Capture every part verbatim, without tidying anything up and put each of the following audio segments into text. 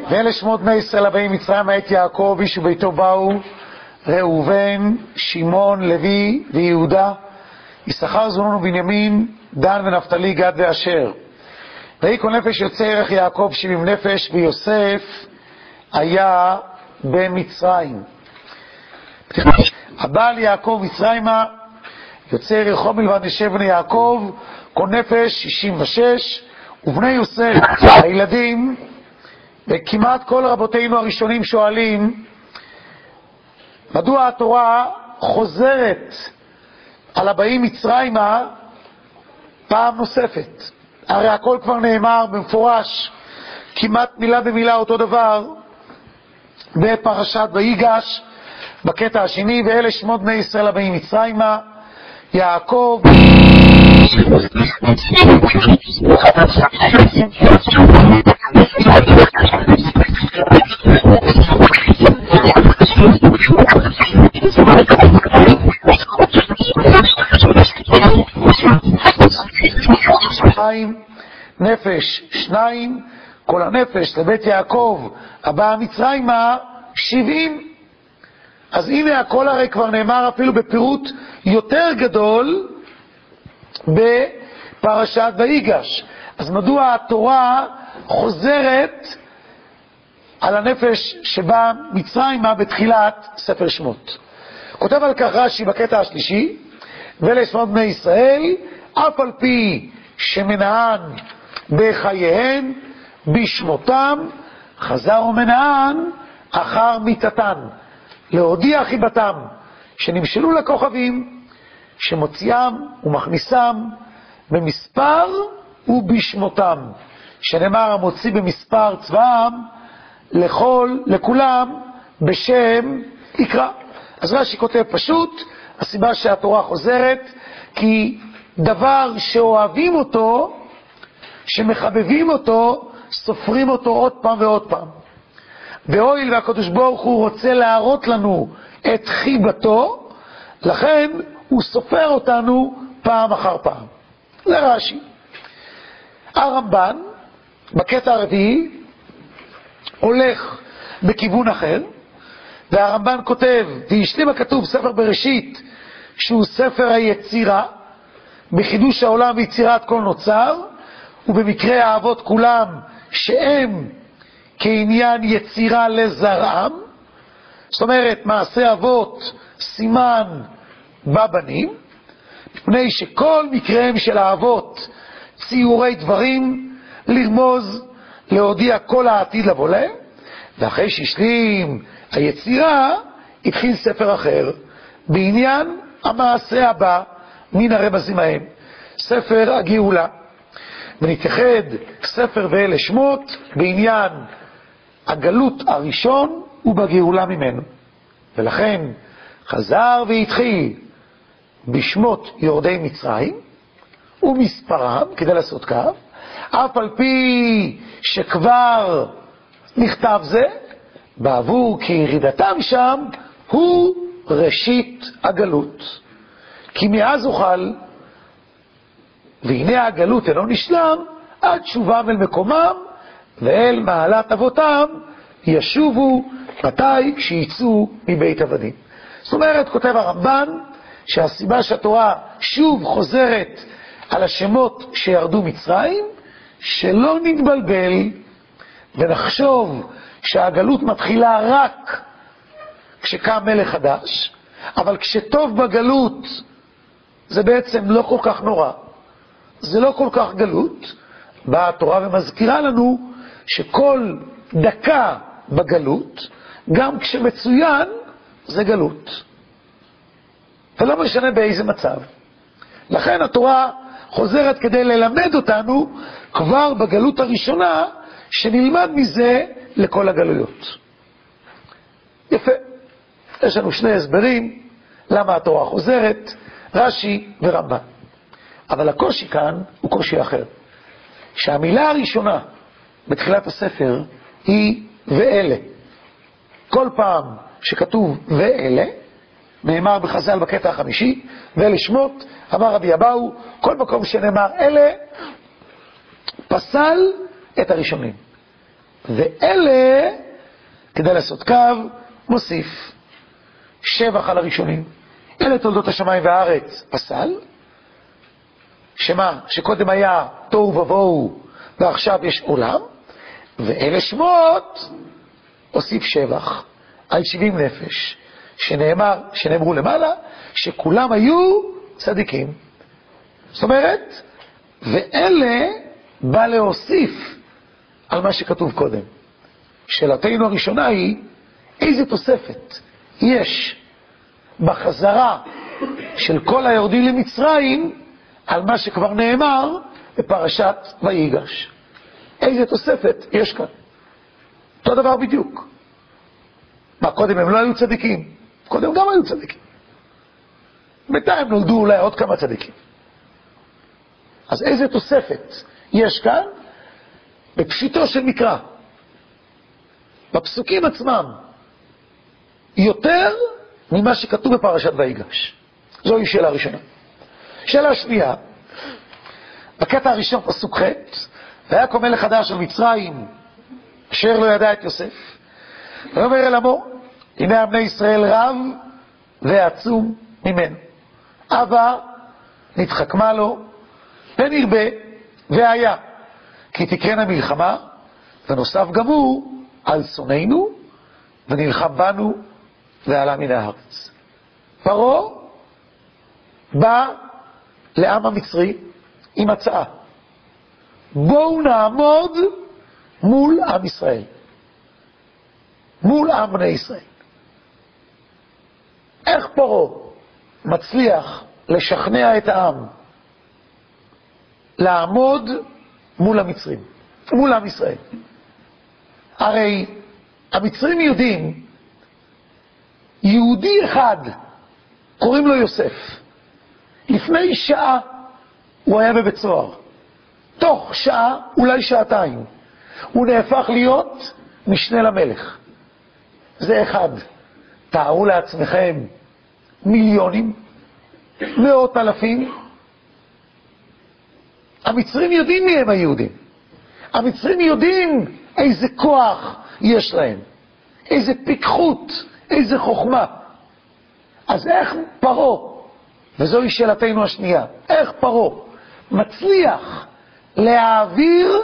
ואלה שמות בני ישראל הבאים מצרימה את יעקב, איש וביתו באו, ראובן, שמעון, לוי ויהודה, יששכר, זבולון ובנימין, דן ונפתלי, גד ואשר. ויהי כל נפש יוצא ערך יעקב שבעים נפש, ויוסף היה במצרים. הבעל יעקב מצרימה, יוצא ערכו מלבד נשב בני יעקב, כל נפש שישים ושש, ובני יוסף הילדים. וכמעט כל רבותינו הראשונים שואלים מדוע התורה חוזרת על הבאים מצרימה פעם נוספת. הרי הכל כבר נאמר במפורש, כמעט מילה במילה אותו דבר בפרשת ויגש בקטע השני. ואלה שמות בני ישראל הבאים מצרימה: יעקב, נפש שניים, כל הנפש לבית יעקב הבא מצרימה שבעים. אז הנה הכל הרי כבר נאמר אפילו בפירוט יותר גדול בפרשת ויגש. אז מדוע התורה חוזרת על הנפש שבא מצרימה בתחילת ספר שמות? כותב על כך רש"י בקטע השלישי: ואלה שמות בני ישראל אף על פי שמנען בחייהן בשמותם, חזר ומנען אחר מיתתן, להודיע חיבתם, שנמשלו לכוכבים, שמוציאם ומכניסם במספר ובשמותם, שנאמר המוציא במספר צבאם לכל לכולם בשם יקרא. אז רש"י כותב פשוט, הסיבה שהתורה חוזרת כי דבר שאוהבים אותו, שמחבבים אותו, סופרים אותו עוד פעם ועוד פעם. והואיל והקדוש ברוך הוא רוצה להראות לנו את חיבתו, לכן הוא סופר אותנו פעם אחר פעם. זה רש"י. הרמב"ן בקטע הרביעי הולך בכיוון אחר, והרמב"ן כותב: והשלים הכתוב ספר בראשית, שהוא ספר היצירה, בחידוש העולם ויצירת כל נוצר, ובמקרה האבות כולם שהם כעניין יצירה לזרעם. זאת אומרת, מעשה אבות סימן בבנים, מפני שכל מקריהם של האבות ציורי דברים, לרמוז, להודיע כל העתיד לבוא להם. ואחרי שהשלים היצירה, התחיל ספר אחר בעניין המעשה הבא מן הרמזים ההם, ספר הגאולה. ונתייחד ספר ואלה שמות בעניין הגלות הראשון ובגאולה ממנו. ולכן חזר והתחיל בשמות יורדי מצרים ומספרם, כדי לעשות קו, אף על פי שכבר נכתב זה, בעבור כי ירידתם שם הוא ראשית הגלות. כי מאז אוכל, והנה הגלות אינו נשלם, עד שובם אל מקומם ואל מעלת אבותם ישובו, מתי? כשיצאו מבית עבדים. זאת אומרת, כותב הרמב"ן, שהסיבה שהתורה שוב חוזרת על השמות שירדו מצרים, שלא נתבלבל ונחשוב שהגלות מתחילה רק כשקם מלך חדש, אבל כשטוב בגלות זה בעצם לא כל כך נורא, זה לא כל כך גלות. באה התורה ומזכירה לנו שכל דקה בגלות, גם כשמצוין, זה גלות, ולא משנה באיזה מצב. לכן התורה חוזרת כדי ללמד אותנו כבר בגלות הראשונה, שנלמד מזה לכל הגלויות. יפה. יש לנו שני הסברים למה התורה חוזרת, רש"י ורמב"ן. אבל הקושי כאן הוא קושי אחר. שהמילה הראשונה בתחילת הספר היא ואלה. כל פעם שכתוב ואלה, נאמר בחז"ל בקטע החמישי, ואלה שמות, אמר רבי אבאו, כל מקום שנאמר אלה, פסל את הראשונים. ואלה, כדי לעשות קו, מוסיף שבח על הראשונים. אלה תולדות השמיים והארץ פסל, שמה? שקודם היה תוהו ובוהו ועכשיו יש עולם, ואלה שמות הוסיף שבח על שבעים נפש, שנאמר, שנאמרו למעלה, שכולם היו צדיקים. זאת אומרת, ואלה בא להוסיף על מה שכתוב קודם. שאלתנו הראשונה היא, איזה תוספת יש בחזרה של כל היורדים למצרים על מה שכבר נאמר בפרשת ויגש? איזה תוספת יש כאן? אותו דבר בדיוק. מה, קודם הם לא היו צדיקים? קודם גם היו צדיקים. בינתיים נולדו אולי עוד כמה צדיקים. אז איזה תוספת יש כאן? בפשיטו של מקרא, בפסוקים עצמם, יותר ממה שכתוב בפרשת ויגש. זוהי שאלה ראשונה. שאלה שנייה, בקטע הראשון פסוק ח', והיה קום מלך חדש של מצרים אשר לא ידע את יוסף, ואומר אל עמו, הנה בני ישראל רב ועצום ממנו, אבא נתחכמה לו ונרבה והיה, כי תקרן המלחמה, ונוסף גם הוא על שונאינו ונלחם בנו ועלה מן הארץ. פרעה בא לעם המצרי עם הצעה, בואו נעמוד מול עם ישראל, מול עם בני ישראל. איך פרעה מצליח לשכנע את העם לעמוד מול המצרים, מול עם ישראל? הרי המצרים יודעים, יהודי אחד קוראים לו יוסף, לפני שעה הוא היה בבית סוהר, תוך שעה, אולי שעתיים, הוא נהפך להיות משנה למלך. זה אחד. תארו לעצמכם מיליונים, מאות אלפים. המצרים יודעים מי הם היהודים. המצרים יודעים איזה כוח יש להם, איזה פיקחות, איזה חוכמה. אז איך פרעה, וזוהי שאלתנו השנייה, איך פרעה מצליח להעביר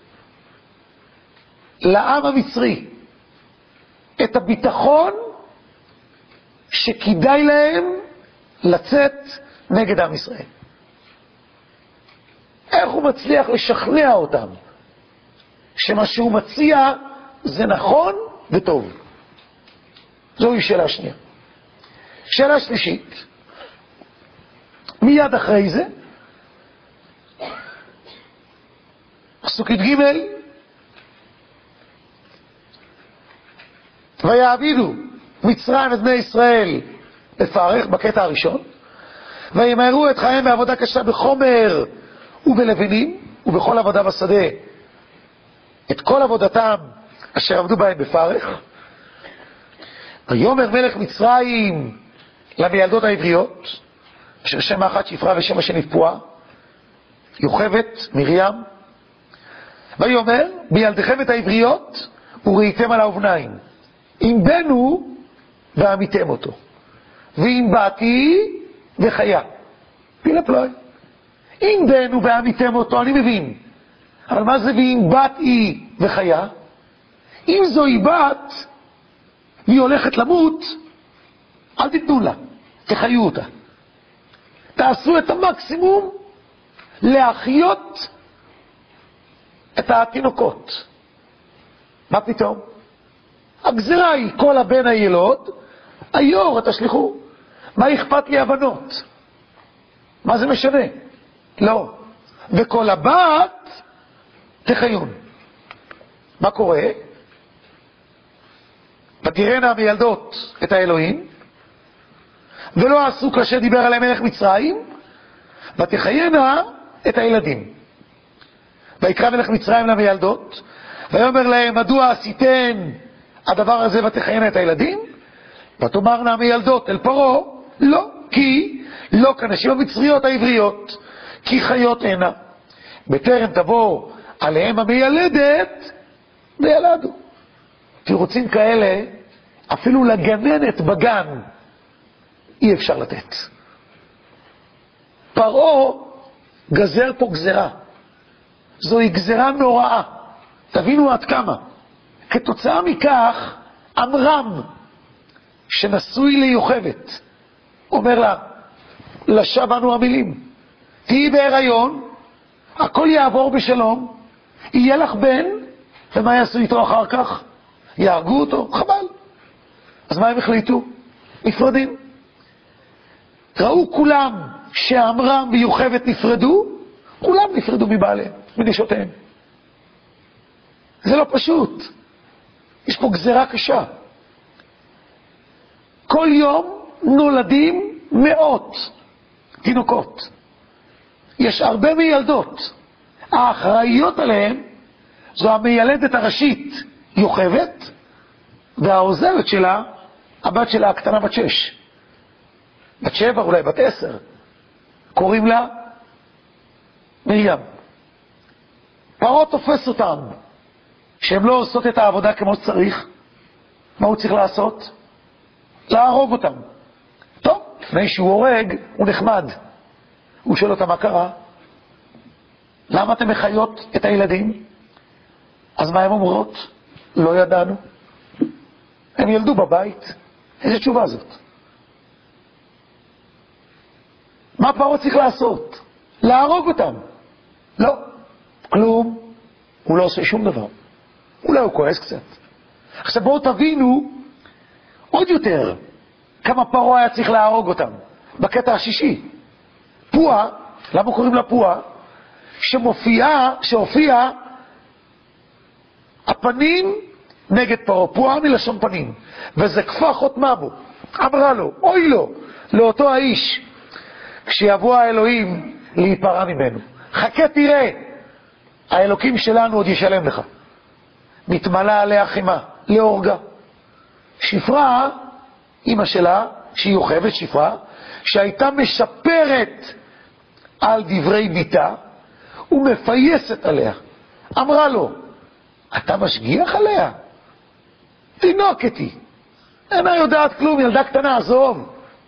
לעם המצרי את הביטחון שכדאי להם לצאת נגד עם ישראל? איך הוא מצליח לשכנע אותם שמה שהוא מציע זה נכון וטוב? זוהי שאלה שנייה. שאלה שלישית, מיד אחרי זה, פסוקית ג', ויעבידו מצרים את בני ישראל בפרך, בקטע הראשון, וימהרו את חייהם בעבודה קשה בחומר ובלבנים ובכל עבודה בשדה, את כל עבודתם אשר עבדו בהם בפרך. ויאמר מלך מצרים למילדות העבריות, אשר שם האחת שפרה ושם השני פועה, יוכבד מרים, ויאמר בילדיכם את העבריות וראיתם על האובניים, אם בנו ועמיתם אותו, ואם באתי וחיה. פילה פלוי. אם בנו ועמיתם אותו, אני מבין. אבל מה זה ואם באתי וחיה? אם זוהי בת והיא הולכת למות, אל תיתנו לה, תחיו אותה. תעשו את המקסימום להחיות את התינוקות. מה פתאום? הגזירה היא כל הבן הילוד, היור תשליחו. מה אכפת לי הבנות? מה זה משנה? לא. וכל הבת תחיון. מה קורה? ותראינה המילדות את האלוהים, ולא עשו כאשר דיבר עליהם מלך מצרים, ותחיינה את הילדים. ויקרא מלך מצרים למילדות, ויאמר להם, מדוע עשיתן הדבר הזה ותחיינה את הילדים? ותאמרנה המילדות אל פרעה, לא, כי לא כנשים המצריות העבריות, כי חיות הנה. בטרם תבוא עליהם המילדת, וילדו. תירוצים כאלה, אפילו לגננת בגן, אי אפשר לתת. פרעה גזר פה גזרה. זוהי גזרה נוראה. תבינו עד כמה. כתוצאה מכך, עמרם, שנשוי ליוכבת, אומר לה, לשווא אנו המילים, תהי בהיריון, הכל יעבור בשלום, יהיה לך בן, ומה יעשו איתו אחר כך? יהרגו אותו? חבל. אז מה הם החליטו? נפרדים. ראו כולם שעמרם ויוכבת נפרדו, כולם נפרדו מבעליהם, מנשותיהם. זה לא פשוט. יש פה גזרה קשה. כל יום נולדים מאות תינוקות. יש הרבה מילדות. האחראיות עליהם זו המיילדת הראשית יוכבת, והעוזרת שלה, הבת שלה הקטנה בת שש. בת שבע, אולי בת עשר. קוראים לה מרים. פרעה תופס אותם שהם לא עושות את העבודה כמו שצריך. מה הוא צריך לעשות? להרוג אותם. טוב, לפני שהוא הורג, הוא נחמד. הוא שואל אותם מה קרה? למה אתם מחיות את הילדים? אז מה הם אומרות? לא ידענו. הם ילדו בבית. איזה תשובה זאת? מה פרעה צריך לעשות? להרוג אותם. לא, כלום. הוא לא עושה שום דבר. אולי הוא כועס קצת. עכשיו בואו תבינו עוד יותר כמה פרעה היה צריך להרוג אותם. בקטע השישי. פועה, למה קוראים לה פועה? שמופיעה, שהופיעה הפנים נגד פרעה. פועה מלשון פנים. וזה כפה חותמה בו. אמרה לו, אוי לו, לאותו האיש, כשיבוא האלוהים להיפרע ממנו. חכה תראה, האלוקים שלנו עוד ישלם לך. מתמלה עליה חימה, להורגה. שפרה, אמא שלה, שהיא יוכבת שפרה, שהייתה משפרת על דברי ביתה, ומפייסת עליה. אמרה לו, אתה משגיח עליה? תינוקת היא. אינה יודעת כלום, ילדה קטנה, עזוב.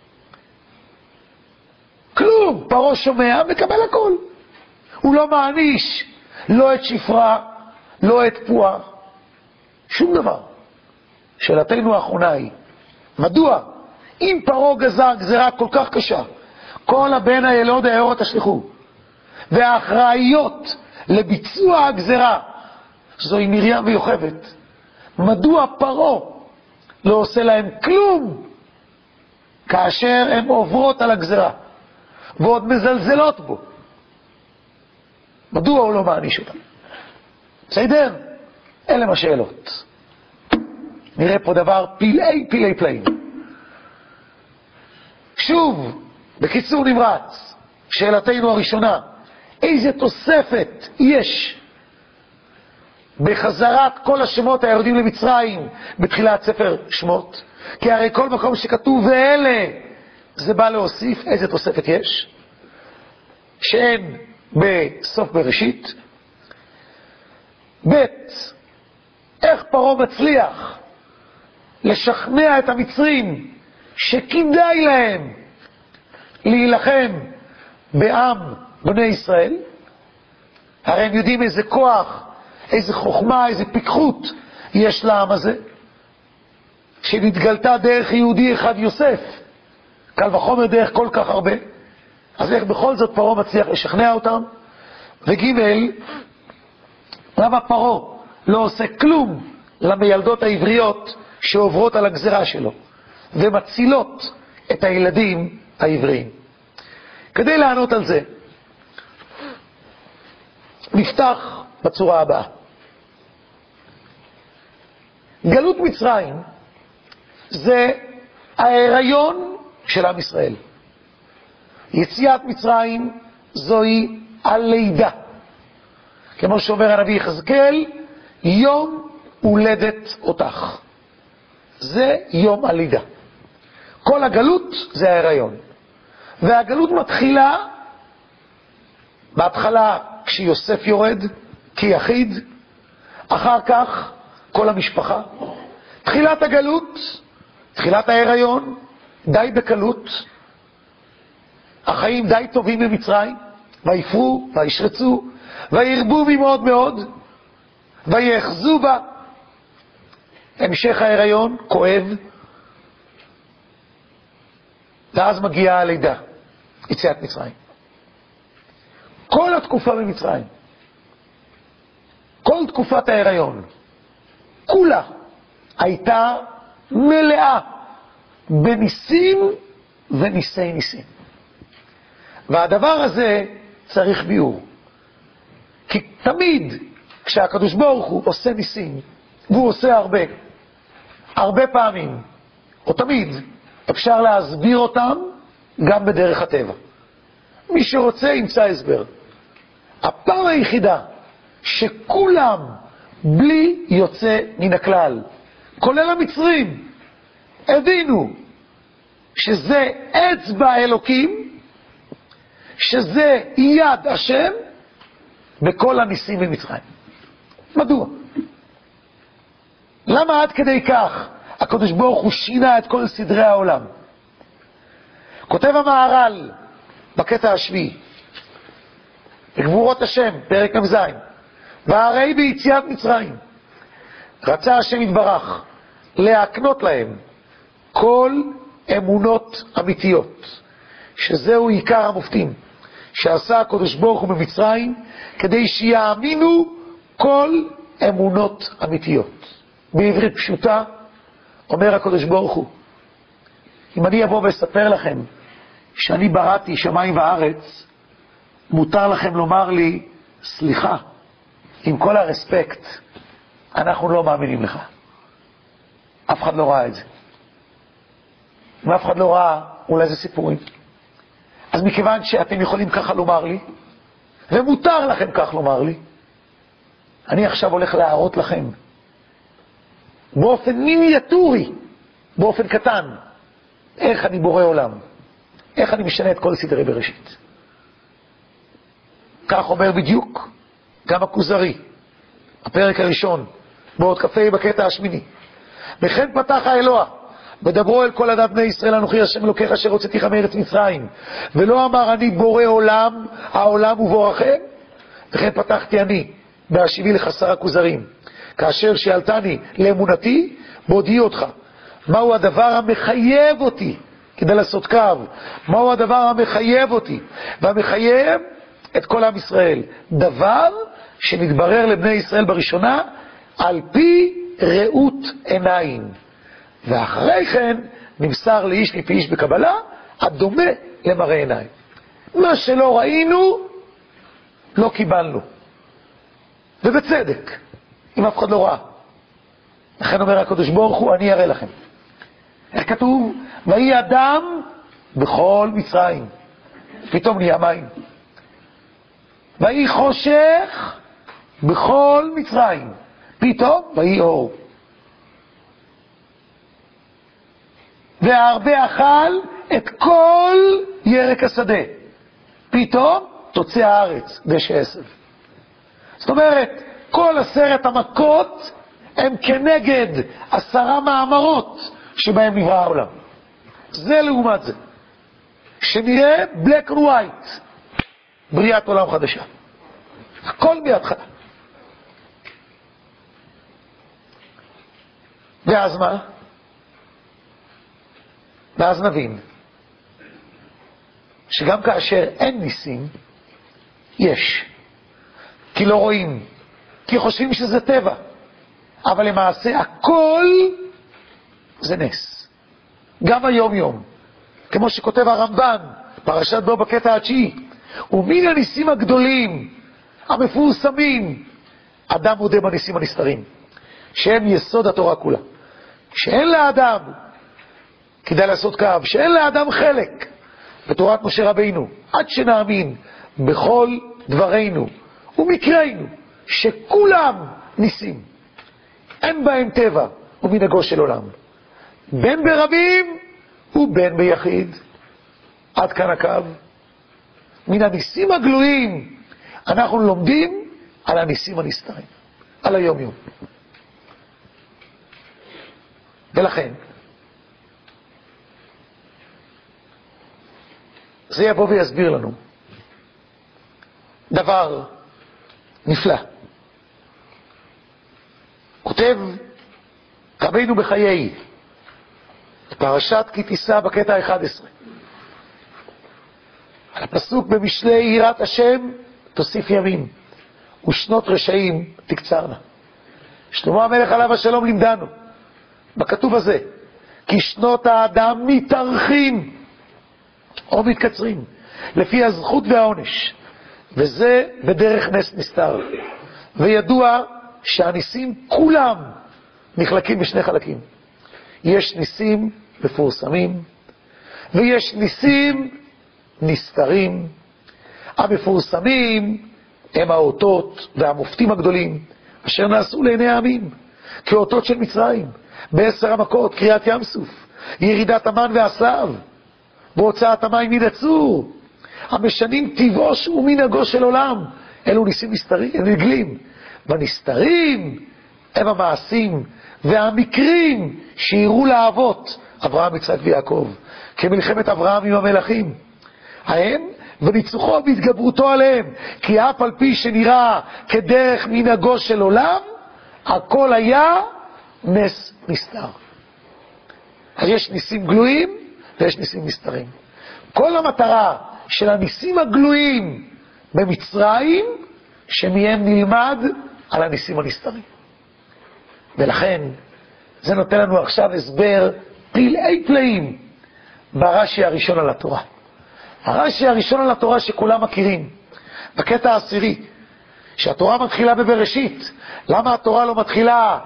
כלום, פרעה שומע, מקבל הכל. הוא לא מעניש, לא את שפרה, לא את פועה, שום דבר. שאלתנו האחרונה היא, מדוע, אם פרעה גזר גזרה כל כך קשה, כל הבן הילוד היאורה תשליכו, והאחראיות לביצוע הגזרה, זוהי מרים ויוכבת, מדוע פרעה לא עושה להם כלום, כאשר הן עוברות על הגזרה, ועוד מזלזלות בו? מדוע הוא לא מעניש אותם? בסדר? אלה השאלות. נראה פה דבר פלאי פלאי פלאים. שוב, בקיצור נמרץ, שאלתנו הראשונה, איזה תוספת יש בחזרת כל השמות היורדים למצרים בתחילת ספר שמות? כי הרי כל מקום שכתוב ואלה, זה בא להוסיף. איזה תוספת יש? שאין בסוף בראשית. ב' איך פרעה מצליח לשכנע את המצרים שכדאי להם להילחם בעם בני ישראל? הרי הם יודעים איזה כוח, איזה חוכמה, איזה פיקחות יש לעם הזה, שנתגלתה דרך יהודי אחד יוסף, קל וחומר דרך כל כך הרבה. אז איך בכל זאת פרעה מצליח לשכנע אותם? וג' למה פרעה לא עושה כלום למילדות העבריות שעוברות על הגזרה שלו ומצילות את הילדים העבריים? כדי לענות על זה נפתח בצורה הבאה. גלות מצרים זה ההיריון של עם ישראל. יציאת מצרים זוהי הלידה. כמו שאומר הנביא יחזקאל, יום הולדת אותך. זה יום הלידה. כל הגלות זה ההיריון. והגלות מתחילה בהתחלה כשיוסף יורד כיחיד, אחר כך כל המשפחה. תחילת הגלות, תחילת ההיריון, די בקלות. החיים די טובים במצרים, ויפרו, וישרצו, וירבו בי מאוד מאוד, ויאחזו בה. המשך ההיריון, כואב, ואז מגיעה הלידה, יציאת מצרים. כל התקופה במצרים, כל תקופת ההיריון, כולה הייתה מלאה בניסים וניסי ניסים. והדבר הזה צריך ביאור. כי תמיד כשהקדוש ברוך הוא עושה ניסים, והוא עושה הרבה, הרבה פעמים, או תמיד, אפשר להסביר אותם גם בדרך הטבע. מי שרוצה ימצא הסבר. הפעם היחידה שכולם בלי יוצא מן הכלל, כולל המצרים, הבינו שזה אצבע אלוקים, שזה יד השם, בכל הניסים במצרים. מדוע? למה עד כדי כך הקדוש ברוך הוא שינה את כל סדרי העולם? כותב המהר"ל בקטע השביעי, בגבורות השם, פרק מ"ז, והרי ביציאת מצרים רצה השם יתברך להקנות להם כל אמונות אמיתיות, שזהו עיקר המופתים שעשה הקדוש ברוך הוא במצרים, כדי שיאמינו כל אמונות אמיתיות. בעברית פשוטה אומר הקדוש ברוך הוא, אם אני אבוא ואספר לכם שאני בראתי שמיים וארץ, מותר לכם לומר לי, סליחה, עם כל הרספקט, אנחנו לא מאמינים לך. אף אחד לא ראה את זה. אם אף אחד לא ראה, אולי זה סיפורים. אז מכיוון שאתם יכולים ככה לומר לי, ומותר לכם כך לומר לי, אני עכשיו הולך להראות לכם, באופן מיניאטורי, באופן קטן, איך אני בורא עולם, איך אני משנה את כל סדרי בראשית. כך אומר בדיוק גם הכוזרי, הפרק הראשון, בעוד כ"ה בקטע השמיני. וכן פתח האלוה, ודברו אל כל עדת בני ישראל, אנוכי השם אלוקיך אשר הוצאתיך מארץ מצרים, ולא אמר אני בורא עולם, העולם הוא בורכם. וכן פתחתי אני בהשיבי לחסר הכוזרים, כאשר שאלתני לאמונתי, בהודיע אותך מהו הדבר המחייב אותי כדי לעשות קו, מהו הדבר המחייב אותי והמחייב את כל עם ישראל, דבר שנתברר לבני ישראל בראשונה על פי ראות עיניים, ואחרי כן נמסר לאיש מפי איש בקבלה הדומה למראה עיניים. מה שלא ראינו לא קיבלנו, ובצדק, אם אף אחד לא ראה. לכן אומר הקדוש ברוך הוא, אני אראה לכם. איך כתוב? ויהי אדם בכל מצרים, פתאום נהיה מים. ויהי חושך בכל מצרים, פתאום ויהי אור. והרבה אכל את כל ירק השדה, פתאום תוצא הארץ דשא עשב. זאת אומרת, כל עשרת המכות הם כנגד עשרה מאמרות שבהם נברא העולם. זה לעומת זה, שנראה black and white, בריאת עולם חדשה. הכל מההתחלה. ואז מה? ואז נבין שגם כאשר אין ניסים, יש. כי לא רואים, כי חושבים שזה טבע, אבל למעשה הכל זה נס. גם היום יום, כמו שכותב הרמב"ן, פרשת בו בקטע התשיעי, ומן הניסים הגדולים, המפורסמים, אדם מודה בניסים הנסתרים, שהם יסוד התורה כולה. שאין לאדם, כדאי לעשות קו, שאין לאדם חלק בתורת משה רבינו, עד שנאמין בכל דברינו ומקראינו, שכולם ניסים, אין בהם טבע ומנהגו של עולם, בין ברבים ובין ביחיד. עד כאן הקו. מן הניסים הגלויים אנחנו לומדים על הניסים הנסתרים, על היום יום. ולכן, זה יבוא ויסביר לנו דבר נפלא. כותב רבינו בחיי, פרשת כי תישא בקטע ה-אחד עשר, על הפסוק במשלי יראת השם תוסיף ימים ושנות רשעים תקצרנה. שלמה המלך עליו השלום לימדנו בכתוב הזה כי שנות האדם מתארכים או מתקצרים לפי הזכות והעונש, וזה בדרך נס נסתר. וידוע שהניסים כולם נחלקים בשני חלקים. יש ניסים מפורסמים ויש ניסים נסתרים. המפורסמים הם האותות והמופתים הגדולים אשר נעשו לעיני העמים, כאותות של מצרים בעשר המכות, קריאת ים סוף, ירידת המן והסלב, בהוצאת המים מן הצור, המשנים טבעו ומנהגו של עולם. אלו ניסים נסתרים, נגלים. והנסתרים הם המעשים והמקרים שיראו לאבות אברהם, יצחק ויעקב, כמלחמת אברהם עם המלכים ההם וניצוחו והתגברותו עליהם, כי אף על פי שנראה כדרך מנהגו של עולם, הכל היה נס נסתר. אז יש ניסים גלויים ויש ניסים נסתרים. כל המטרה של הניסים הגלויים במצרים, שמהם נלמד על הניסים הנסתרים. ולכן זה נותן לנו עכשיו הסבר פלאי פלאים ברש"י הראשון על התורה. הרש"י הראשון על התורה שכולם מכירים, בקטע העשירי, שהתורה מתחילה בבראשית. למה התורה לא מתחילה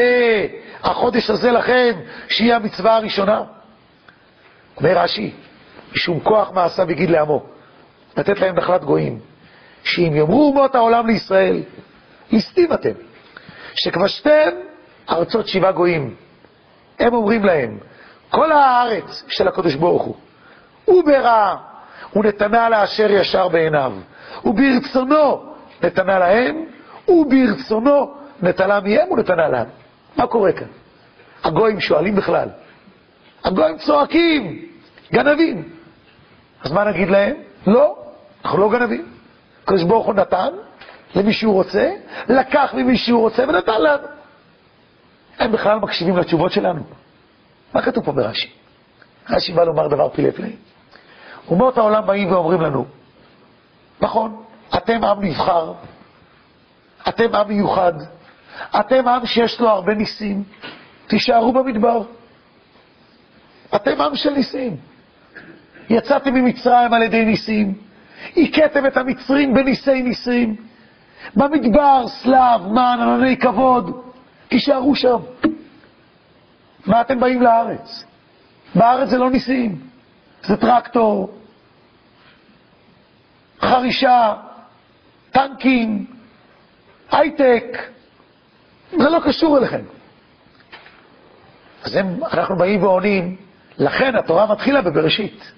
בחודש הזה לכם, שהיא המצווה הראשונה? אומר רש"י, משום כוח מעשה בגיד לעמו, לתת להם נחלת גויים, שאם יאמרו אומות העולם לישראל, ליסטים אתם, שכבשתם ארצות שבעה גויים. הם אומרים להם, כל הארץ של הקדוש ברוך הוא, הוא ברע, הוא נתנה לאשר ישר בעיניו, וברצונו נתנה להם, וברצונו נטלה מהם ונתנה להם. מה קורה כאן? הגויים שואלים בכלל, הגויים צועקים, גנבים. אז מה נגיד להם? לא, אנחנו לא גנבים. הקדוש ברוך הוא נתן למי שהוא רוצה, לקח ממי שהוא רוצה ונתן לנו. הם בכלל מקשיבים לתשובות שלנו. מה כתוב פה ברש"י? רש"י בא לומר דבר פלא פלא. אומות העולם באים ואומרים לנו, נכון, אתם עם נבחר, אתם עם מיוחד, אתם עם שיש לו הרבה ניסים, תישארו במדבר. אתם עם של ניסים. יצאתם ממצרים על ידי ניסים, הכיתם את המצרים בניסי ניסים, במדבר סלב, מן, ענני כבוד, תישארו שם. מה אתם באים לארץ? בארץ זה לא ניסים, זה טרקטור, חרישה, טנקים, הייטק, זה לא קשור אליכם. אז הם, אנחנו באים ועונים, לכן התורה מתחילה בבראשית.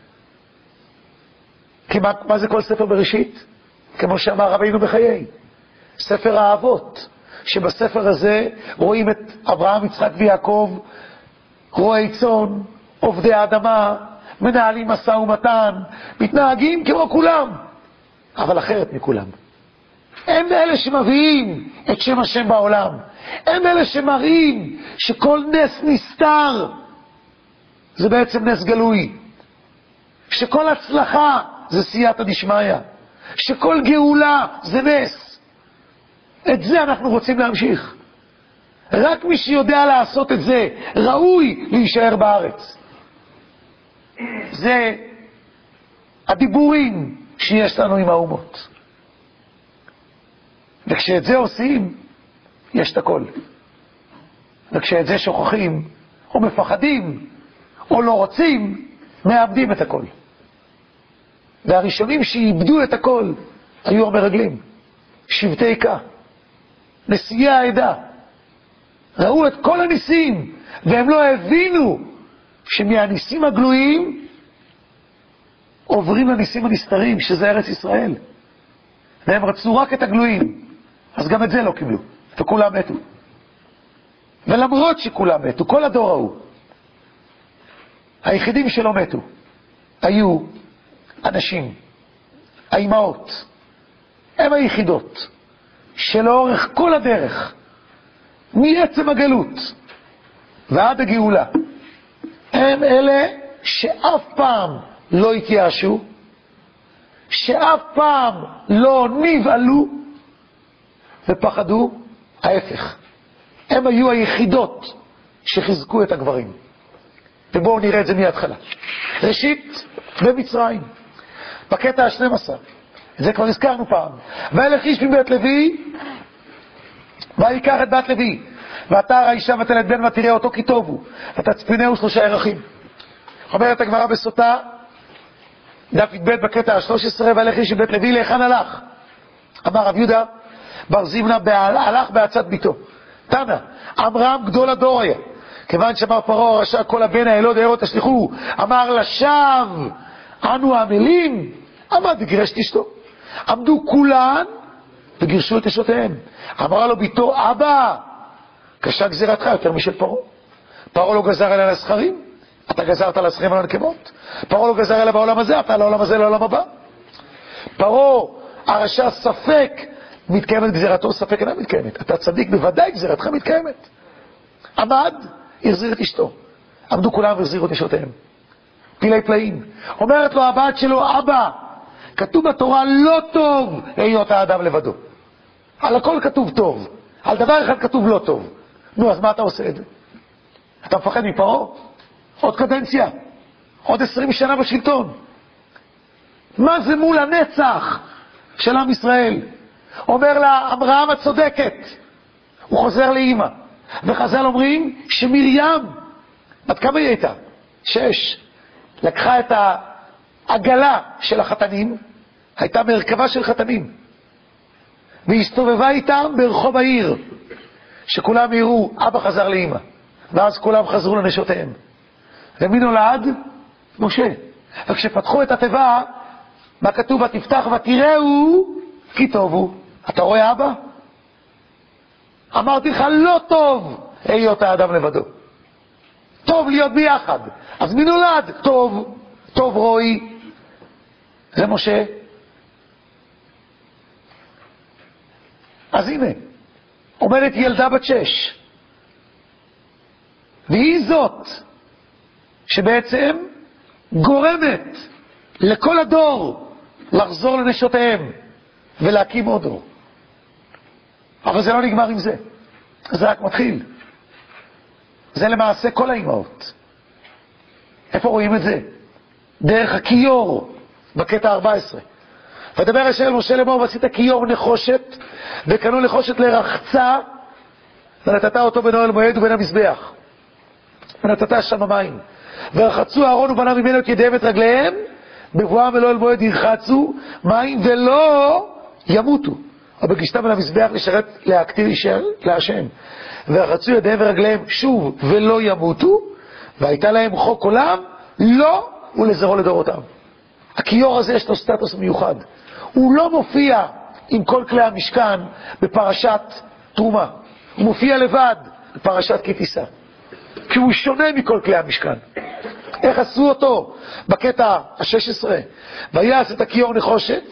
כי מה, מה זה כל ספר בראשית? כמו שאמר רבינו בחיי, ספר האבות, שבספר הזה רואים את אברהם, יצחק ויעקב, רועי צאן, עובדי האדמה, מנהלים משא ומתן, מתנהגים כמו כולם, אבל אחרת מכולם. הם אלה שמביאים את שם השם בעולם, הם אלה שמראים שכל נס נסתר זה בעצם נס גלוי, שכל הצלחה זה סייעתא דשמיא, שכל גאולה זה נס. את זה אנחנו רוצים להמשיך. רק מי שיודע לעשות את זה ראוי להישאר בארץ. זה הדיבורים שיש לנו עם האומות, וכשאת זה עושים יש את הכל. וכשאת זה שוכחים או מפחדים או לא רוצים, מאבדים את הכל. והראשונים שאיבדו את הכל היו המרגלים, שבטי קה, נשיאי העדה. ראו את כל הניסים והם לא הבינו שמהניסים הגלויים עוברים לניסים הנסתרים, שזה ארץ ישראל. והם רצו רק את הגלויים, אז גם את זה לא קיבלו, וכולם מתו. ולמרות שכולם מתו, כל הדור ההוא, היחידים שלא מתו היו אנשים, האימהות, הם היחידות שלאורך כל הדרך, מעצם הגלות ועד הגאולה, הם אלה שאף פעם לא התייאשו, שאף פעם לא נבהלו ופחדו, ההפך. הם היו היחידות שחיזקו את הגברים. ובואו נראה את זה מההתחלה. ראשית, במצרים, בקטע ה-שנים עשר, את זה כבר הזכרנו פעם. וילך איש מבית לוי, ויקח את בת לוי, ותרא האישה ותלד בן ותראה אותו כי טוב הוא, ותצפינהו שלושה ירחים. אומרת הגמרא בסוטה, דף י"ב בקטע ה-שלוש עשרה, וילך איש מבית לוי, להיכן הלך? אמר רב יהודה בר זימנה, הלך בעצת ביתו. תנא, אמרם גדול הדור היה, כיוון שאמר פרעה הרשע כל הבן האלוד הערות תשליכו, אמר לשווא אנו עמלים, עמד וגירש את אשתו. עמדו כולן וגירשו את אשותיהם. אמרה לו ביתו, אבא, קשה גזירתך יותר משל פרעה. פרעה לא גזר עליה לזכרים, אתה גזרת על הזכרים על הנקבות. פרעה לא גזר עליה בעולם הזה, אתה לעולם הזה לעולם הבא. פרעה הרשע ספק מתקיימת גזירתו, ספק אינה מתקיימת. אתה צדיק, בוודאי גזירתך מתקיימת. עמד, החזיר את אשתו. עמדו כולם והחזירו את אשותיהם. פילי פלאים. אומרת לו הבת שלו, אבא, כתוב בתורה לא טוב להיות האדם לבדו. על הכל כתוב טוב. על דבר אחד כתוב לא טוב. נו, אז מה אתה עושה את זה? אתה מפחד מפרעה? עוד קדנציה. עוד עשרים שנה בשלטון. מה זה מול הנצח של עם ישראל? אומר לה, אברהם הצודקת. הוא חוזר לאמא. וחז"ל אומרים שמרים, בת כמה היא הייתה? שש. לקחה את העגלה של החתנים, הייתה מרכבה של חתנים, והסתובבה איתם ברחוב העיר, שכולם יראו, אבא חזר לאמא. ואז כולם חזרו לנשותיהם. ומי נולד? משה. וכשפתחו את התיבה, מה כתוב? ותפתח ותראהו כי טוב הוא. אתה רואה אבא? אמרתי לך לא טוב להיות האדם לבדו, טוב להיות ביחד. אז מי נולד? טוב, טוב רואי, זה משה. אז הנה, עומדת ילדה בת שש, והיא זאת שבעצם גורמת לכל הדור לחזור לנשותיהם ולהקים עוד דור. אבל זה לא נגמר עם זה, זה רק מתחיל. זה למעשה כל האימהות. איפה רואים את זה? דרך הכיור, בקטע ארבע עשרה. ודבר אשר אל משה לאמור, ועשית כיור נחושת, וקנו נחושת לרחצה, ונתת אותו בין אוהל מועד ובין המזבח. ונתת שם מים. ורחצו אהרון ובניו ממנו את ידיהם ואת רגליהם, בבואם אל אוהל מועד ירחצו מים ולא ימותו. או בגישתם על המזבח לשרת להקטיר אישר להשם. ורחצו ידיהם ורגליהם שוב ולא ימותו, והייתה להם חוק עולם, לא ולזרעו לדורותם. הכיור הזה יש לו סטטוס מיוחד. הוא לא מופיע עם כל כלי המשכן בפרשת תרומה. הוא מופיע לבד בפרשת כי תישא. כי הוא שונה מכל כלי המשכן. איך עשו אותו? בקטע ה-שש עשרה. ויעש את הכיור נחושת,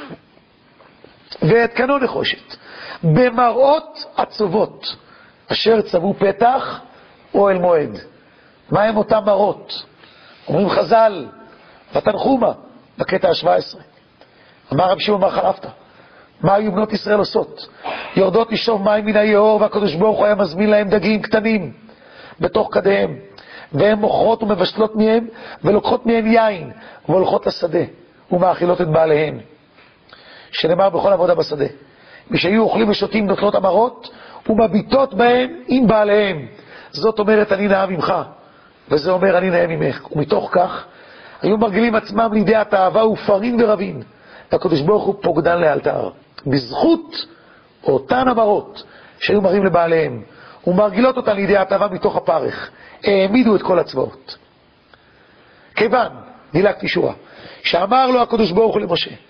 ואת קנו נחושת, במראות עצובות, אשר צבו פתח אוהל מועד. מה הם אותם מראות? אומרים חז"ל, ותנחומה, בקטע ה-שבע עשרה. אמר רב שמעון בר חלפתא, מה היו בנות ישראל עושות? יורדות לשאוב מים מן היאור, והקדוש ברוך הוא היה מזמין להם דגים קטנים בתוך כדיהם, והן מוכרות ומבשלות מהם, ולוקחות מהם יין, והולכות לשדה, ומאכילות את בעליהן. שנאמר בכל עבודה בשדה, כשהיו אוכלים ושותים נוטלות אמרות, ומביטות בהם עם בעליהם. זאת אומרת אני נאה ממך, וזה אומר אני נאה ממך. ומתוך כך היו מרגילים עצמם לידי התאווה ופרין ורבין, והקדוש ברוך הוא פוקדן לאלתר, בזכות אותן אמרות שהיו מראים לבעליהם, ומרגילות אותן לידי התאווה מתוך הפרך, העמידו את כל הצבאות. כיוון, דילגתי שורה, שאמר לו הקדוש ברוך הוא למשה,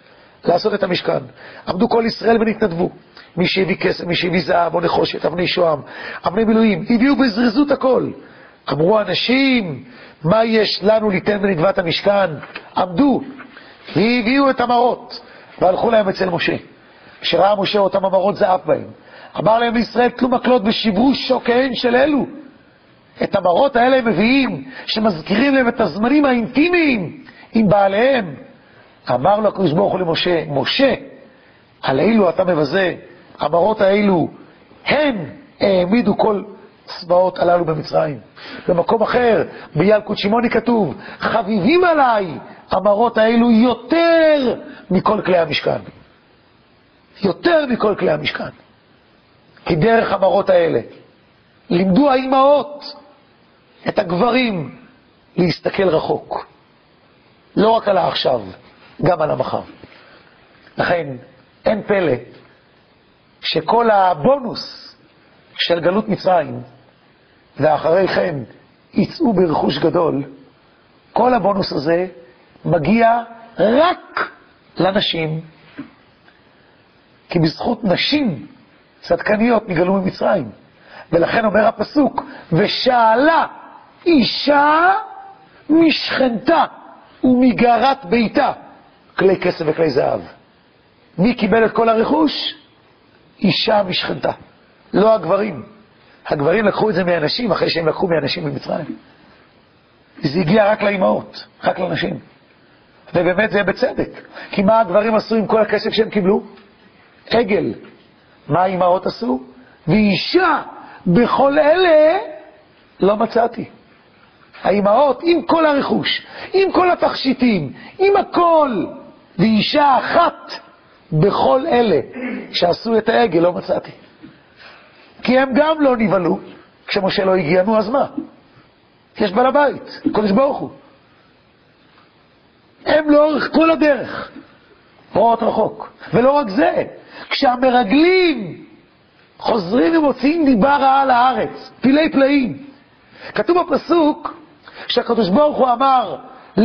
לעשות את המשכן. עמדו כל ישראל ונתנדבו. מי שהביא כסף, מי שהביא זהב או נחושת, אבני שוהם, אבני מילואים, הביאו בזריזות הכל. אמרו אנשים, מה יש לנו ליתן בנדבת המשכן? עמדו, והביאו את המרות, והלכו להם אצל משה. כשראה משה אותם המרות זהב בהם, אמר להם לישראל, תלו מקלות ושברו שוקיהן של אלו. את המרות האלה הם מביאים, שמזכירים להם את הזמנים האינטימיים עם בעליהם. אמר לו הקדוש ברוך הוא למשה, משה, על אילו אתה מבזה, המרות האלו, הן העמידו כל צבאות הללו במצרים. במקום אחר, בילקוט שמעוני כתוב, חביבים עליי המרות האלו יותר מכל כלי המשכן. יותר מכל כלי המשכן. כי דרך המרות האלה, לימדו האימהות את הגברים להסתכל רחוק. לא רק על העכשיו, גם על המחר. לכן, אין פלא שכל הבונוס של גלות מצרים, ואחרי כן יצאו ברכוש גדול, כל הבונוס הזה מגיע רק לנשים, כי בזכות נשים צדקניות נגלו ממצרים. ולכן אומר הפסוק, ושאלה אישה משכנתה ומגרת ביתה כלי כסף וכלי זהב. מי קיבל את כל הרכוש? אישה משכנתה, לא הגברים. הגברים לקחו את זה מהנשים אחרי שהם לקחו מהנשים במצרים. זה הגיע רק לאימהות, רק לנשים. ובאמת זה בצדק. כי מה הגברים עשו עם כל הכסף שהם קיבלו? עגל. מה האימהות עשו? ואישה בכל אלה לא מצאתי. האימהות עם כל הרכוש, עם כל התכשיטים, עם הכל, ואישה אחת בכל אלה שעשו את העגל לא מצאתי. כי הם גם לא נבלו. כשמשה לא הגיע, נו אז מה? יש בעל הבית, קודש ברוך הוא. הם לאורך כל הדרך רואות רחוק. ולא רק זה, כשהמרגלים חוזרים ומוציאים דיבה רעה על הארץ, פילי פלאים. כתוב בפסוק שהקדוש ברוך הוא אמר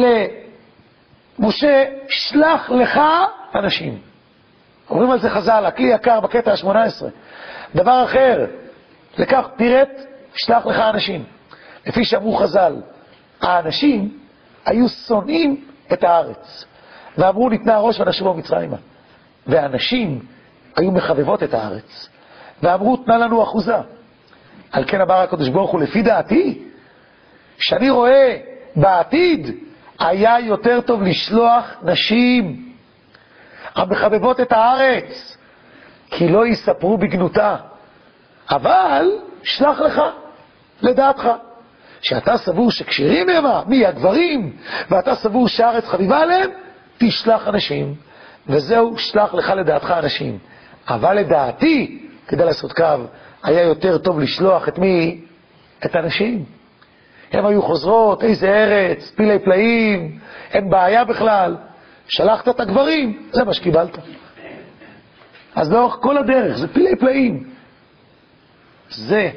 למשה, שלח לך אנשים. אומרים על זה חז"ל, הכלי יקר בקטע ה-שמונה עשרה. דבר אחר, לכך פירט, שלח לך אנשים. לפי שאמרו חז"ל, האנשים היו שונאים את הארץ. ואמרו ניתנה הראש ונשובו מצרימה. והאנשים היו מחבבות את הארץ. ואמרו תנה לנו אחוזה. על כן אמר הקדוש ברוך הוא, לפי דעתי, שאני רואה בעתיד, היה יותר טוב לשלוח נשים המחבבות את הארץ, כי לא יספרו בגנותה. אבל שלח לך, לדעתך, שאתה סבור שכשירים המה, מי הגברים, ואתה סבור שהארץ חביבה עליהם, תשלח אנשים, וזהו, שלח לך לדעתך אנשים. אבל לדעתי, כדי לעשות קו, היה יותר טוב לשלוח את מי? את אנשים. הם היו חוזרות, איזה ארץ, פילי פלאים, אין בעיה בכלל. שלחת את הגברים, זה מה שקיבלת. אז לאורך כל הדרך, זה פילי פלאים. זה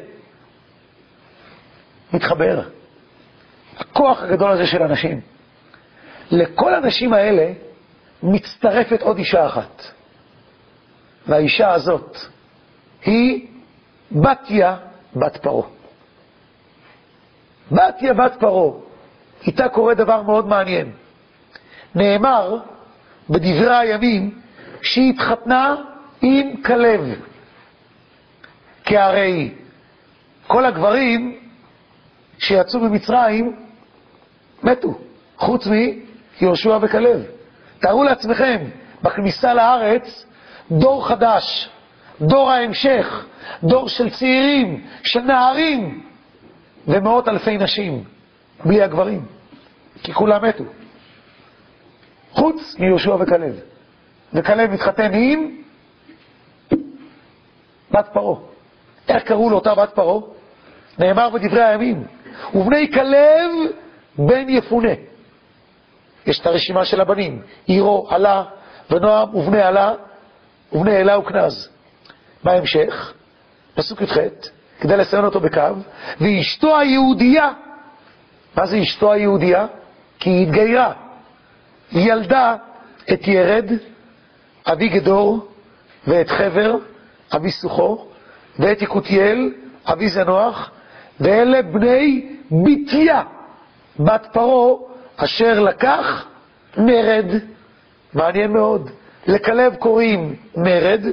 מתחבר. הכוח הגדול הזה של אנשים. לכל האנשים האלה מצטרפת עוד אישה אחת. והאישה הזאת היא בתיה בת פרו. בתיה בת פרו. איתה קורה דבר מאוד מעניין. נאמר בדברי הימים שהיא התחתנה עם כלב. כי הרי כל הגברים שיצאו ממצרים מתו, חוץ מיהושע וכלב. תארו לעצמכם, בכניסה לארץ, דור חדש, דור ההמשך, דור של צעירים, של נערים, ומאות אלפי נשים, בלי הגברים, כי כולם מתו. חוץ מיהושע וכלב. וכלב מתחתן עם בת פרו. איך קראו לאותה בת פרו? נאמר בדברי הימים, ובני כלב בן יפונה. יש את הרשימה של הבנים, עירו, עלה, ונועם, ובני עלה, ובני אלה וכנז. בהמשך, פסוק י"ח, כדי לסיים אותו בקו, ואשתו היהודייה, מה זה אשתו היהודייה? כי היא התגיירה, היא ילדה את ירד אבי גדור, ואת חבר, אבי סוכו, ואת יקותיאל, אבי זנוח, ואלה בני ביתיה, בת פרו, אשר לקח מרד. מעניין מאוד. לכלב קוראים מרד,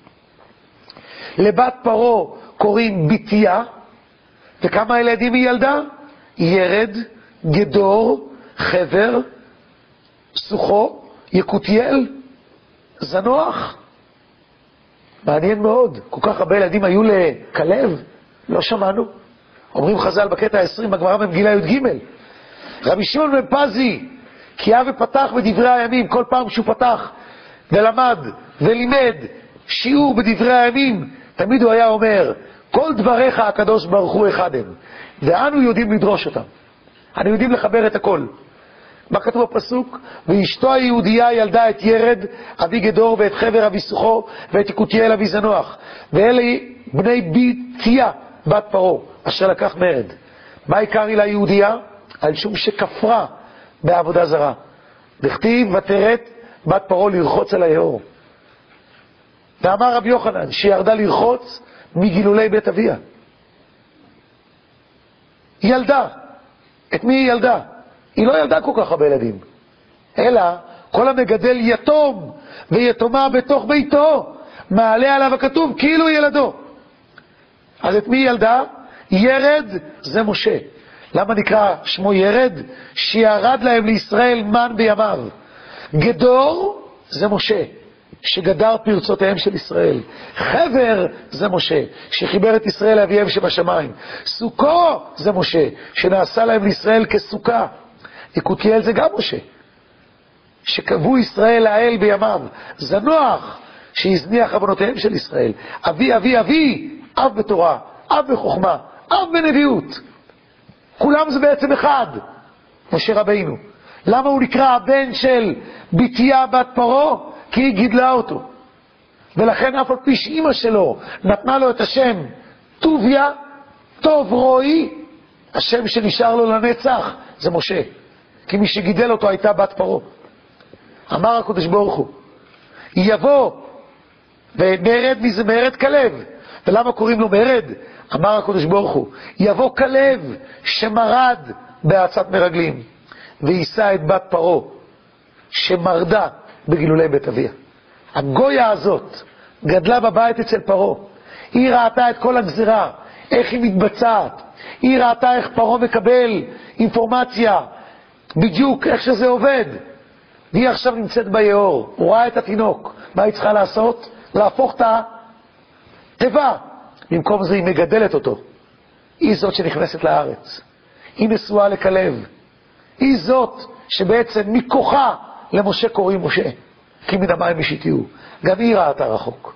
לבת פרו קוראים ביתיה, וכמה ילדים היא ילדה? ירד, גדור, חבר, סוכו, יקותיאל, זנוח. מעניין מאוד. כל כך הרבה ילדים היו לכלב? לא שמענו. אומרים חז"ל בקטע העשרים בגמרא במגילה י"ג, רבי שמעון בן פזי קיים ופתח בדברי הימים, כל פעם שהוא פתח ולמד ולימד שיעור בדברי הימים, תמיד הוא היה אומר, כל דבריך הקדוש ברוך הוא אחד הם, ואנו יודעים לדרוש אותם, אנו יודעים לחבר את הכל. מה כתוב בפסוק? ואשתו היהודייה ילדה את ירד אבי גדור, ואת חבר אבי סוכו, ואת יקותיאל אבי זנוח, ואלה בני ביתיה בת פרו, אשר לקח מרד. מה עיקר היא ליהודייה? על שום שכפרה בעבודה זרה. דכתיב ותרד בת פרו לרחוץ על היאור. ואמר רבי יוחנן שירדה לרחוץ מגילולי בית אביה. ילדה. את מי היא ילדה? היא לא ילדה כל כך הרבה ילדים, אלא כל המגדל יתום ויתומה בתוך ביתו, מעלה עליו הכתוב כאילו ילדו. אז את מי ילדה? ירד זה משה. למה נקרא שמו ירד? שירד להם לישראל מן בימיו. גדור זה משה, שגדר פרצותיהם של ישראל. חבר זה משה, שחיבר את ישראל לאביהם שבשמיים. סוכו זה משה, שנעשה להם לישראל כסוכה. יקותיאל זה גם משה, שקבעו ישראל לאל בימיו. זנוח, שהזניח עוונותיהם של ישראל. אבי אבי אבי, אב בתורה, אב בחוכמה, אב בנביאות. כולם זה בעצם אחד, משה רבינו. למה הוא נקרא הבן של ביתיה בת פרו? כי היא גידלה אותו. ולכן אף על פי שאמא שלו נתנה לו את השם טוביה, טוב רואי, השם שנשאר לו לנצח זה משה. כי מי שגידל אותו הייתה בת פרו. אמר הקדוש ברוך הוא, יבוא, ומרד מי זה? מרד כלב. ולמה קוראים לו מרד? אמר הקדוש ברוך הוא, יבוא כלב שמרד בעצת מרגלים, ויישא את בת פרו שמרדה בגילולי בית אביה. הגויה הזאת גדלה בבית אצל פרו. היא ראתה את כל הגזרה, איך היא מתבצעת. היא ראתה איך פרו מקבל אינפורמציה, בדיוק איך שזה עובד. והיא עכשיו נמצאת ביאור, הוא ראה את התינוק. מה היא צריכה לעשות? להפוך את הטבע. במקום זה היא מגדלת אותו. היא זאת שנכנסת לארץ. היא נשואה לכלב. היא זאת שבעצם מכוחה למשה קוראים משה, כי מן המים ישתיהו. גם היא ראתה רחוק.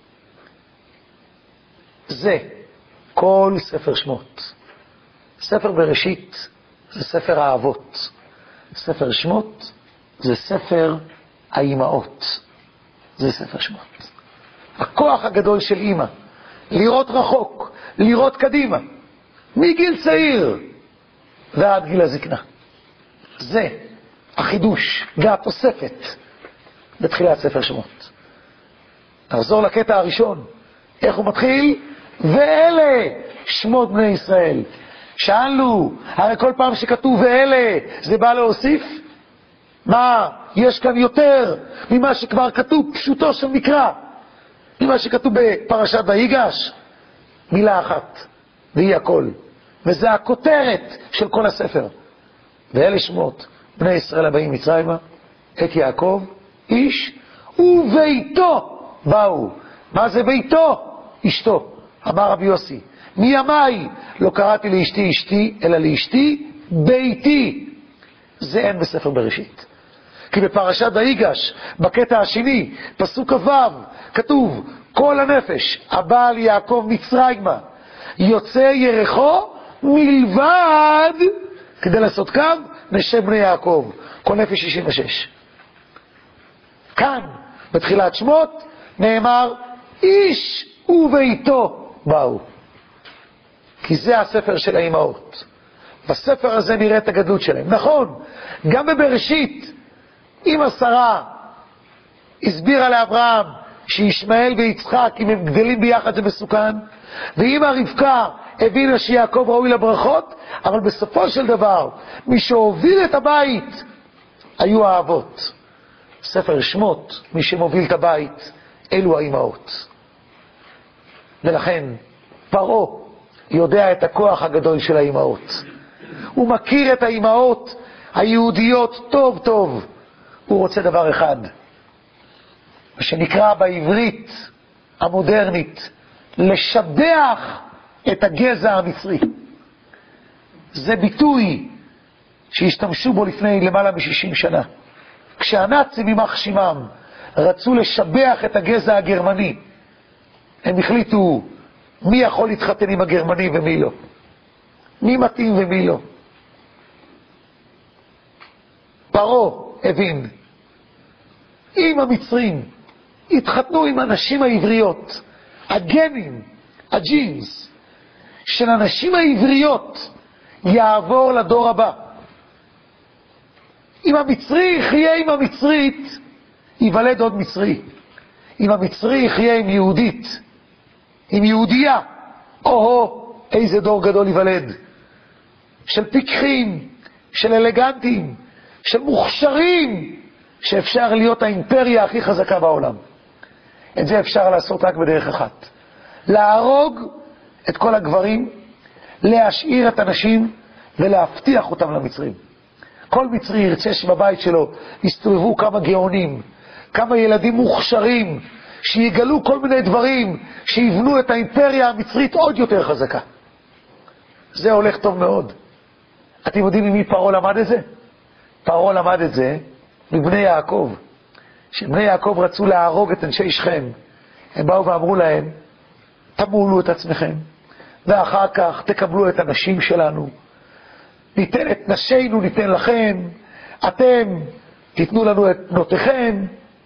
זה כל ספר שמות. ספר בראשית זה ספר האבות. ספר שמות זה ספר האימהות. זה ספר שמות. הכוח הגדול של אימא, לראות רחוק, לראות קדימה, מגיל צעיר ועד גיל הזקנה. זה החידוש והתוספת בתחילת ספר שמות. נחזור לקטע הראשון. איך הוא מתחיל? ואלה שמות בני ישראל. שאלנו, הרי כל פעם שכתוב ואלה, זה בא להוסיף? מה, יש כאן יותר ממה שכבר כתוב, פשוטו של מקרא, ממה שכתוב בפרשת ויגש? מילה אחת, והיא הכל. וזה הכותרת של כל הספר. ואלה שמות בני ישראל הבאים מצרימה, את יעקב, איש, וביתו באו. מה זה ביתו? אשתו. אמר רבי יוסי, מימיי לא קראתי לאשתי אשתי, אלא לאשתי ביתי. זה אין בספר בראשית. כי בפרשת ויגש, בקטע השני, פסוק ו', כתוב, כל הנפש הבא ליעקב מצרימה, יוצא ירחו מלבד, כדי לעשות קו, נשי בני יעקב. כל נפש שישים ושש. כאן, בתחילת שמות, נאמר, איש וביתו באו. כי זה הספר של האימהות. בספר הזה נראה את הגדלות שלהם. נכון, גם בבראשית, אמא שרה הסבירה לאברהם שישמעאל ויצחק, אם הם גדלים ביחד זה מסוכן, ואמא רבקה הבינה שיעקב ראוי לברכות, אבל בסופו של דבר, מי שהוביל את הבית היו האבות. ספר שמות, מי שמוביל את הבית, אלו האימהות. ולכן, פרעה יודע את הכוח הגדול של האימהות. הוא מכיר את האימהות היהודיות טוב טוב. הוא רוצה דבר אחד, מה שנקרא בעברית המודרנית, לשבח את הגזע המצרי. זה ביטוי שהשתמשו בו לפני למעלה מ-שישים שנה. כשהנאצים יימח שמם רצו לשבח את הגזע הגרמני, הם החליטו מי יכול להתחתן עם הגרמני ומי לא, מי מתאים ומי לא. פרעה הבין, אם המצרים התחתנו עם הנשים העבריות, הגנים, הג'ינס של הנשים העבריות יעבור לדור הבא. אם המצרי יחיה עם המצרית, ייוולד עוד מצרי. אם המצרי יחיה עם יהודית, עם יהודייה, או איזה דור גדול ייוולד. של פיקחים, של אלגנטים, של מוכשרים, שאפשר להיות האימפריה הכי חזקה בעולם. את זה אפשר לעשות רק בדרך אחת. להרוג את כל הגברים, להשאיר את הנשים ולהבטיח אותם למצרים. כל מצרי ירצה שבבית שלו יסתובבו כמה גאונים, כמה ילדים מוכשרים, שיגלו כל מיני דברים, שיבנו את האימפריה המצרית עוד יותר חזקה. זה הולך טוב מאוד. אתם יודעים ממי פרעה למד את זה? פרעה למד את זה מבני יעקב. שבני יעקב רצו להרוג את אנשי שכם. הם באו ואמרו להם, תמולו את עצמכם, ואחר כך תקבלו את הנשים שלנו. ניתן את נשינו, ניתן לכם, אתם תיתנו לנו את בנותיכם,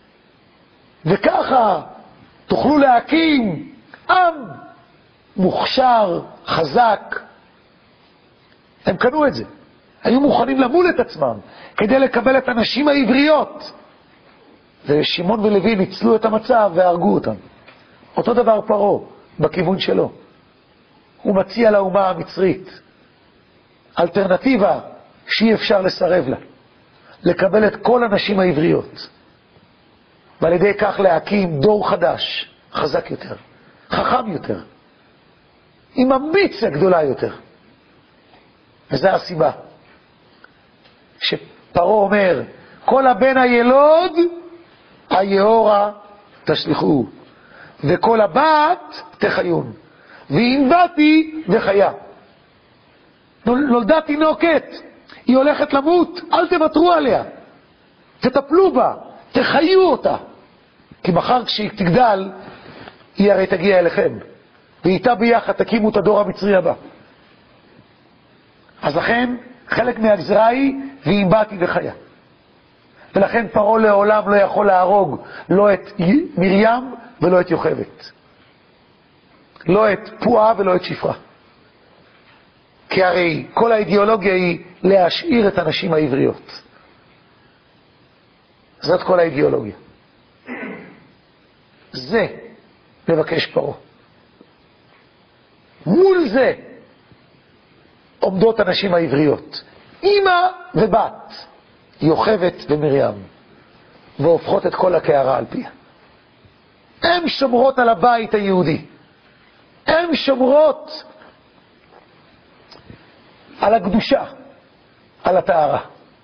וככה תוכלו להקים עם מוכשר, חזק. הם קנו את זה. היו מוכנים למול את עצמם כדי לקבל את הנשים העבריות. ושמעון ולוי ניצלו את המצב והרגו אותם. אותו דבר פרעה בכיוון שלו. הוא מציע לאומה המצרית אלטרנטיבה שאי אפשר לסרב לה. לקבל את כל הנשים העבריות. ועל ידי כך להקים דור חדש, חזק יותר, חכם יותר, עם אמביציה גדולה יותר. וזו הסיבה שפרעה אומר, כל הבן הילוד היהורה תשליחו, וכל הבת תחיון, ואם באתי וחיה. נולדה תינוקת, היא הולכת למות, אל תוותרו עליה, תטפלו בה, תחיו אותה, כי מחר כשהיא תגדל היא הרי תגיע אליכם, ואיתה ביחד תקימו את הדור המצרי הבא. אז לכן חלק מהגזרה היא ואם באתי וחיה. ולכן פרעה לעולם לא יכול להרוג לא את מרים ולא את יוכבד, לא את פועה ולא את שפרה, כי הרי כל האידיאולוגיה היא להשאיר את הנשים העבריות. זאת כל האידיאולוגיה. זה מבקש פרעה. מול זה עומדות הנשים העבריות, אמא ובת, יוכבד ומרים, והופכות את כל הקערה על פיה. הן שומרות על הבית היהודי, הן שומרות על הקדושה, על הטהרה.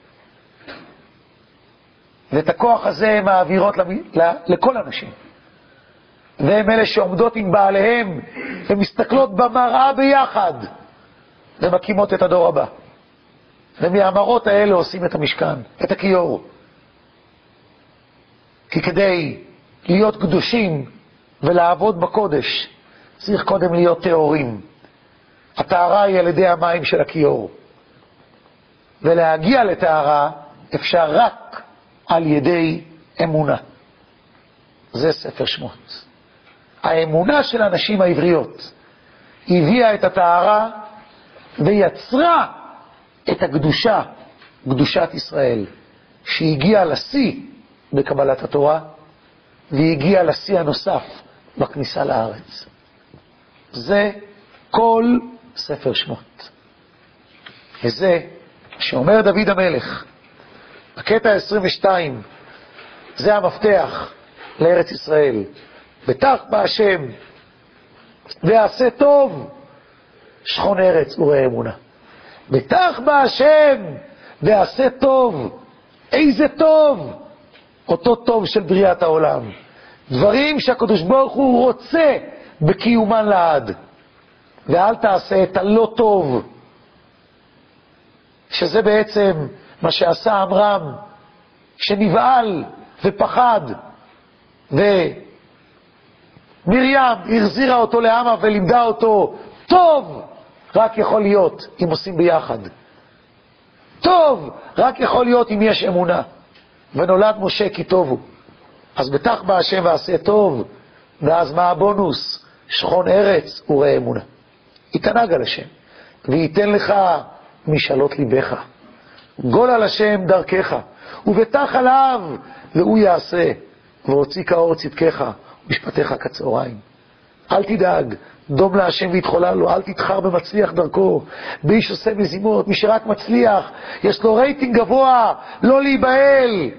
ואת הכוח הזה הן מעבירות לכל אנשים. והן אלה שעומדות עם בעליהם ומסתכלות במראה ביחד ומקימות את הדור הבא. ומהמראות האלה עושים את המשכן, את הכיור. כי כדי להיות קדושים ולעבוד בקודש צריך קודם להיות טהורים. הטהרה היא על ידי המים של הכיור, ולהגיע לטהרה אפשר רק על ידי אמונה. זה ספר שמות. האמונה של הנשים העבריות הביאה את הטהרה ויצרה את הקדושה, קדושת ישראל, שהגיעה לשיא בקבלת התורה, והגיע לשיא הנוסף בכניסה לארץ. זה כל ספר שמות. וזה שאומר דוד המלך, בקטע עשרים ושתיים, זה המפתח לארץ ישראל. בטח בהשם ועשה טוב, שכון ארץ וראה אמונה. בטח בהשם ועשה טוב. איזה טוב? אותו טוב של בריאת העולם. דברים שהקדוש ברוך הוא רוצה בקיומן לעד. ואל תעשה את הלא טוב, שזה בעצם מה שעשה עמרם, שנבעל ופחד, ומרים החזירה אותו לעמה ולימדה אותו, טוב רק יכול להיות אם עושים ביחד. טוב רק יכול להיות אם יש אמונה. ונולד משה כי טוב הוא. אז בטח בהשם ועשה טוב, ואז מה הבונוס? שכון ארץ וראה אמונה. יתענג על השם, וייתן לך משאלות ליבך. גול על השם דרכך, ובטח עליו, והוא יעשה, והוציא כאור צדקך, ומשפטך כצהריים. אל תדאג, דום להשם והתחולל לו, אל תתחר במצליח דרכו. באיש עושה מזימות, מי שרק מצליח, יש לו רייטינג גבוה, לא להיבהל.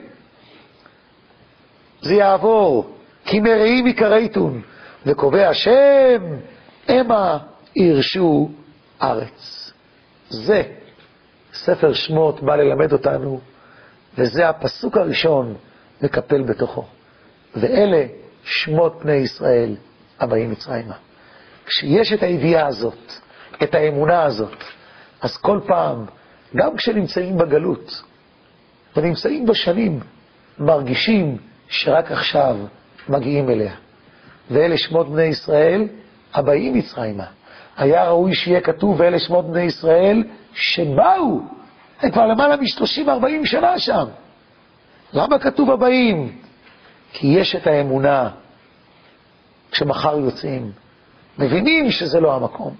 זה יעבור, כי מרעים יקרייתון, וקובע השם, אמה ירשו ארץ. זה ספר שמות בא ללמד אותנו, וזה הפסוק הראשון לקפל בתוכו. ואלה שמות בני ישראל הבאים מצרימה. כשיש את הידיעה הזאת, את האמונה הזאת, אז כל פעם, גם כשנמצאים בגלות, ונמצאים בשנים, מרגישים שרק עכשיו מגיעים אליה. ואלה שמות בני ישראל הבאים מצרימה. היה ראוי שיהיה כתוב, ואלה שמות בני ישראל שבאו. הם כבר למעלה מ-שלושים ארבעים שנה שם. למה כתוב הבאים? כי יש את האמונה. כשמחר יוצאים, מבינים שזה לא המקום.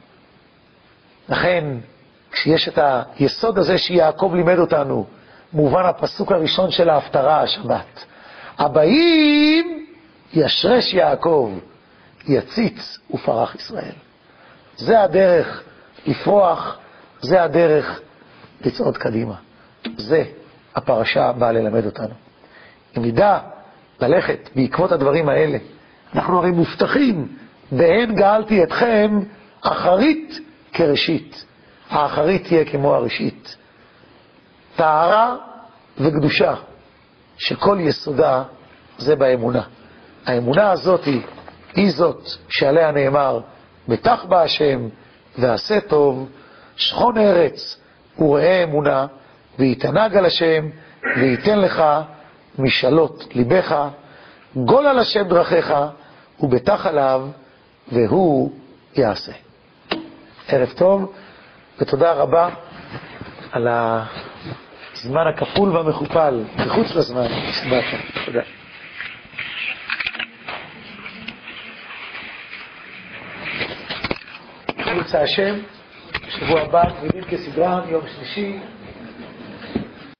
לכן, כשיש את היסוד הזה שיעקב לימד אותנו, מובן הפסוק הראשון של ההפטרה, השבת. הבאים ישרש יעקב, יציץ ופרח ישראל. זה הדרך לפרוח, זה הדרך לצעוד קדימה. זה הפרשה באה ללמד אותנו. אם נדע ללכת בעקבות הדברים האלה, אנחנו הרי מובטחים, בהן גאלתי אתכם אחרית כראשית. האחרית תהיה כמו הראשית. טהרה וקדושה, שכל יסודה זה באמונה. האמונה הזאת היא, היא זאת שעליה נאמר, בטח בהשם ועשה טוב, שכון ארץ וראה אמונה, ויתענג על השם וייתן לך משאלות ליבך. גול על השם דרכך, ובטח עליו, והוא יעשה. ערב טוב, ותודה רבה על הזמן הכפול והמכופל, מחוץ לזמן, שבאת. תודה. חלוצה השם, שבוע הבא, תמידים כסדרם, יום שלישי,